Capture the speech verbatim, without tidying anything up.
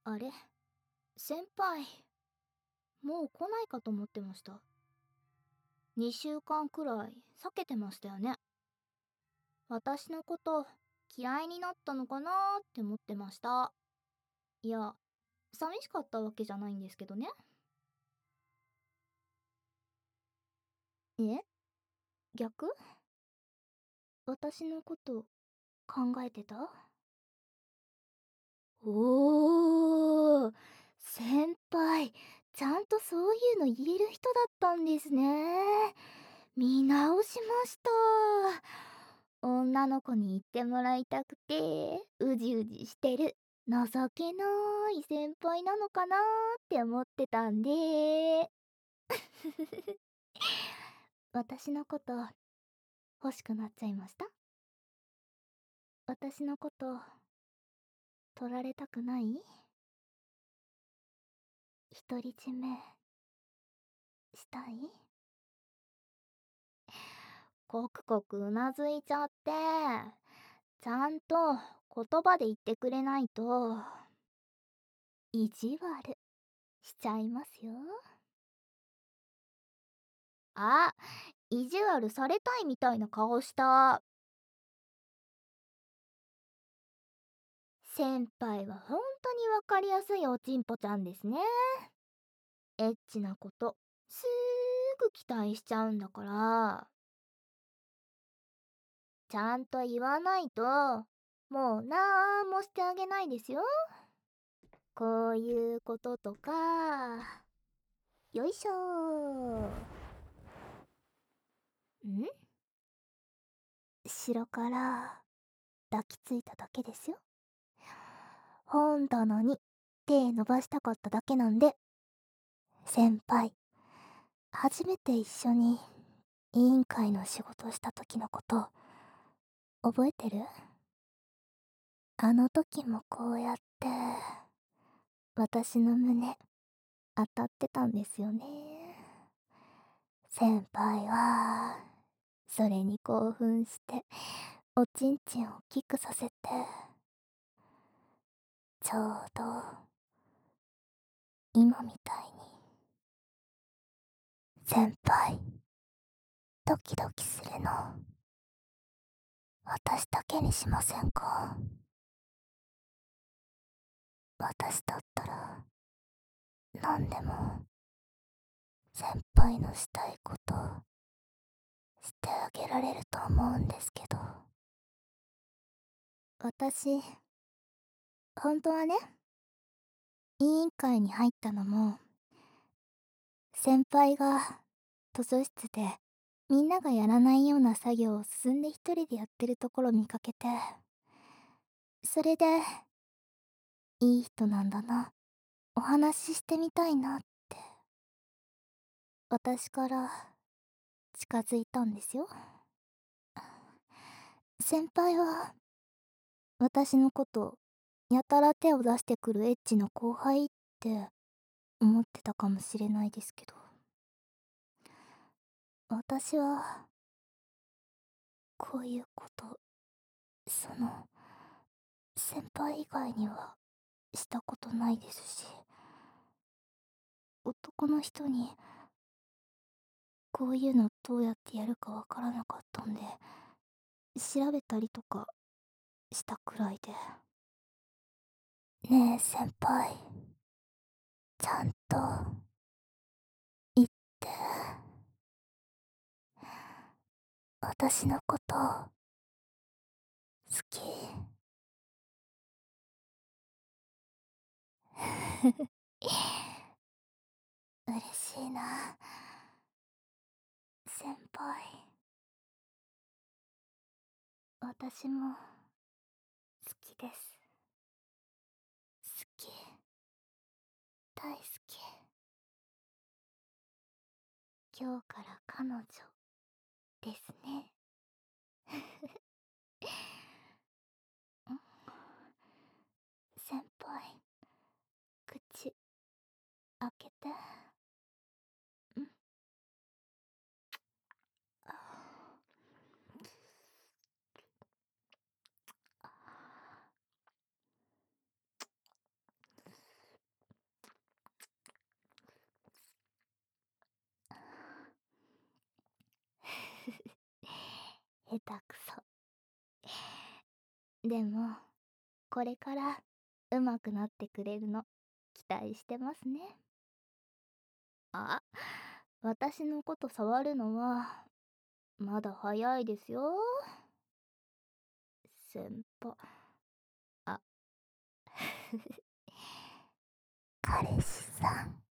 あれ、先輩、もう来ないかと思ってました。にしゅうかんくらい避けてましたよね。私のこと嫌いになったのかなーって思ってました。いや、寂しかったわけじゃないんですけどね。え、逆？私のこと考えてた？おー、先輩、ちゃんとそういうの言える人だったんですね。見直しました。女の子に言ってもらいたくて、うじうじしてる、情けない先輩なのかなーって思ってたんで。私のこと欲しくなっちゃいました？私のこと取られたくない？独り占めしたい？コクコクうなずいちゃって、ちゃんと言葉で言ってくれないと、意地悪しちゃいますよ。あ、意地悪されたいみたいな顔した。先輩は本当にわかりやすいおちんぽちゃんですね。エッチなこと、すーぐ期待しちゃうんだから、ちゃんと言わないと、もうなんもしてあげないですよ。こういうこととか、よいしょー。ん、後ろから抱きついただけですよ。本棚に手伸ばしたかっただけなんで。先輩、初めて一緒に委員会の仕事をした時のこと覚えてる？あの時もこうやって私の胸当たってたんですよね。先輩はそれに興奮しておちんちんを大きくさせて、ちょうど今みたいに。先輩、ドキドキするの私だけにしませんか？私だったら何でも先輩のしたいことしてあげられると思うんですけど。私、本当はね、委員会に入ったのも、先輩が図書室でみんながやらないような作業を進んで一人でやってるところ見かけて、それで、いい人なんだな、お話ししてみたいなって、私から近づいたんですよ。先輩は、私のこと、やたら手を出してくるエッチな後輩って思ってたかもしれないですけど、私は、こういうこと、その、先輩以外にはしたことないですし、男の人に、こういうのどうやってやるかわからなかったんで、調べたりとかしたくらいで。ねえ先輩、ちゃんと言って。私のこと好き？嬉しいな先輩。私も好きです。好き、大好き。今日から彼女ですね。ん、先輩、口開けて。ん、あ下手くそ。でも、これから上手くなってくれるの期待してますね。あ、私のこと触るのはまだ早いですよ。先輩。あ、彼氏さん。